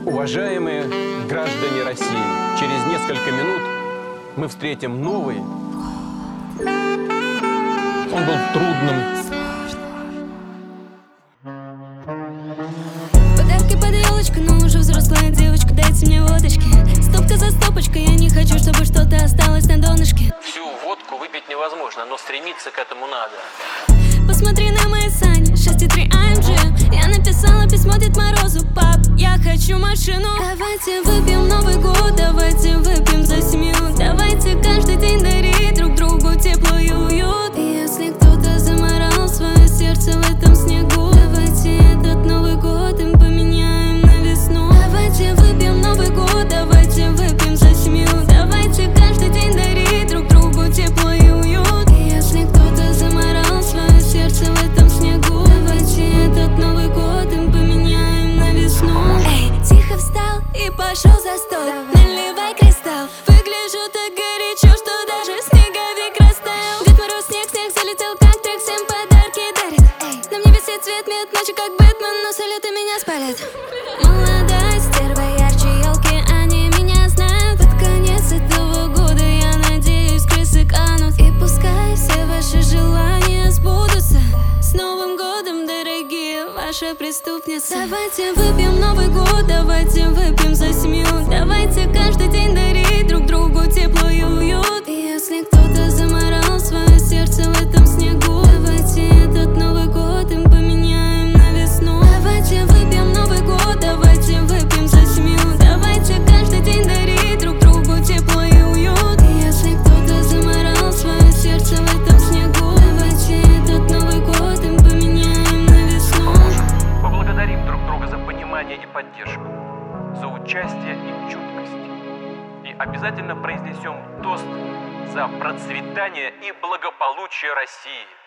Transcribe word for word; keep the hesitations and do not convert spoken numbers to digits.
Уважаемые граждане России, через несколько минут мы встретим новый. Он был трудным. Подарки под елочку, но уже взрослая девочка, дайте мне водочки. Стопка за стопочкой, я не хочу, чтобы что-то осталось на донышке. Всю водку выпить невозможно, но стремиться к этому надо. Посмотри на мои сани, шесть и три а эм джи. Я написала письмо Дед Морозу: пап, я хочу машину. Давайте выпьем Новый год, давайте выпьем за семью. Давайте каждый день дарить друг другу тепло и уют. И если кто-то заморал свое сердце в этом снегу, давайте этот Новый год им поменяем на весну. Давайте выпьем Новый год, давайте выпьем за семью. Давайте каждый день дарить друг другу тепло и уют. И если кто-то заморал свое сердце в этом снегу, давайте этот Новый год им поменяем на весну. Эй, тихо встал и пошел за стол. Наливай кристалл. Выгляжу так горячо, что даже снеговик растаял. Дед Мороз, снег, снег залетел как трек, всем подарки дарит. Эй, на мне висит цвет мед ночи, как Бэтмен, но салюты меня спалят. Молодая стерва, ярче елки, они меня знают. Под конец этого года, я надеюсь, крысы канут. И пускай все ваши желания сбудутся. С Новым годом, дорогие, ваша преступница. Давайте выпьем Новый год, давайте выпьем за семью. Давайте каждый день дарить друг другу тепло и уют. И если кто-то заморал свое сердце в этом снегу, давайте этот Новый год им поменяем на весну. Давайте выпьем Новый год, давайте выпьем за семью. Давайте каждый день дарить друг другу тепло и уют. И если кто-то заморал свое сердце в этом снегу, давайте этот Новый год им поменяем на весну. Поблагодарим друг друга за понимание и поддержку, за участие и чуткость. И обязательно произнесем тост за процветание и благополучие России.